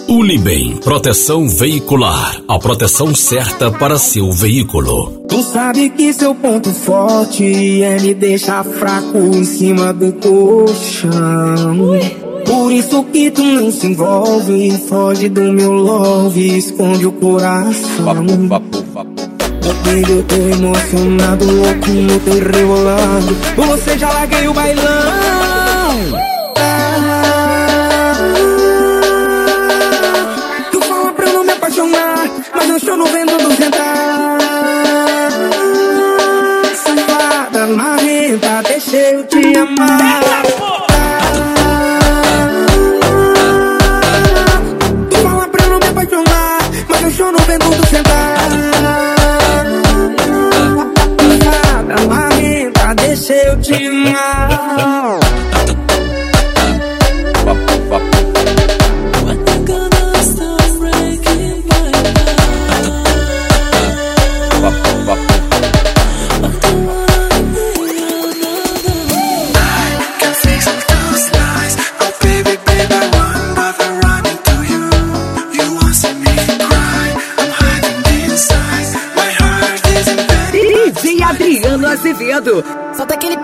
Unibem, proteção veicular, a proteção certa para seu veículo. Tu sabe que seu ponto forte é me deixar fraco em cima do colchão. Por isso que tu não se envolve, foge do meu love, esconde o coração. Baby, eu tô emocionado, louco no teu rebolado. Você já larguei o bailão. Tu fala pra eu não me apaixonar, mas eu estou no vento do central. Safada, marrenta, deixa eu te amar. Tu fala pra eu não me apaixonar, mas eu estou no vento do central. Deixa eu te amar. DJ Adriano Azevedo. Solta aquele